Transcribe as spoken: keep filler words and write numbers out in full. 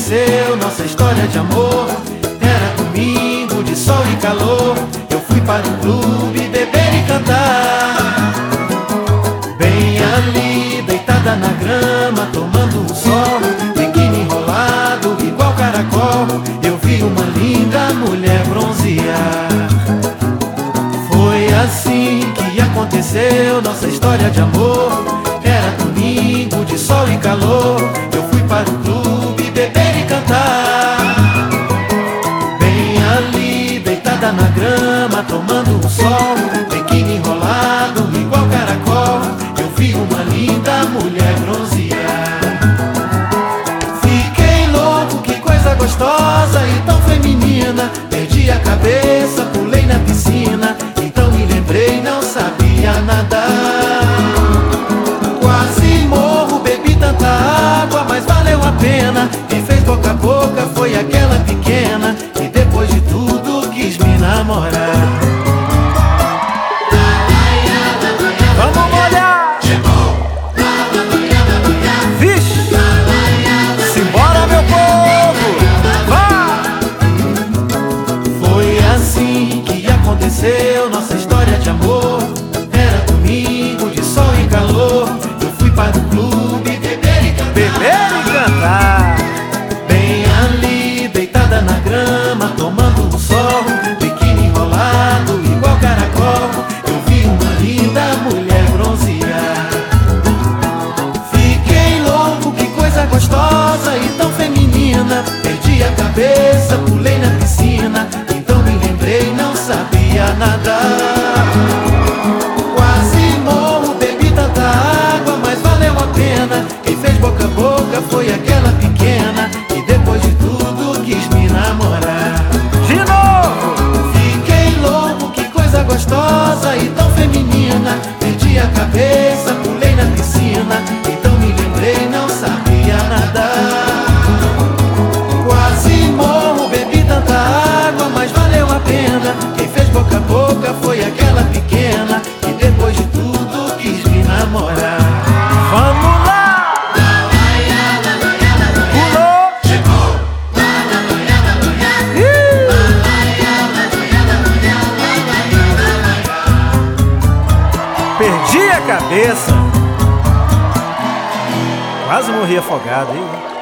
aconteceu nossa história de amor. Era domingo de sol e calor. Eu fui para o clube beber e cantar. Bem ali, deitada na grama, tomando o sol, biquíni enrolado igual caracol. Eu vi uma linda mulher bronzear. Foi assim que aconteceu nossa história de amor. Era domingo de sol e calor. Eu fui para o clube beber e cantar. Bem ali, deitada na grama, tomando o sol, biquíni enrolado igual caracol. Eu vi uma linda mulher bronzear. Fiquei louco, que coisa gostosa e tão feminina. Perdi a cabeça, pulei na piscina. Então me lembrei, não sabia nadar. Quase morro, bebi tanta água, mas valeu a pena. Quem fez boca a boca foi aquela pequena, e depois de tudo quis me namorar. Vamos molhar! Vixe! Simbora, meu povo! Vá! Foi assim que aconteceu nossa história de amor. Era domingo de sol e calor. Eu fui para o clube beber e cantar. Beber e cantar. Bem ali, deitada na grama, tomando o sol, biquíni enrolado igual caracol. Eu vi uma linda mulher bronzear. Fiquei louco, que coisa gostosa e tão feminina. Perdi a cabeça, pulei na piscina. Então me lembrei, não sabia nadar. Quase morro, bebi tanta água, mas valeu a pena. Quem fez boca a boca foi aquela pequena, e depois de tudo quis me namorar. De novo! Fiquei louco, que coisa gostosa e tão feminina. Perdi a cabeça, pulei na piscina. Então me lembrei, não sabia nadar. Quase morro, bebi tanta água, mas valeu a pena. Quem fez boca a boca foi aquela pequena, e depois de tudo quis me namorar. Vamos lá! Pulou! Ih! Perdi a cabeça. Quase morri afogado, hein?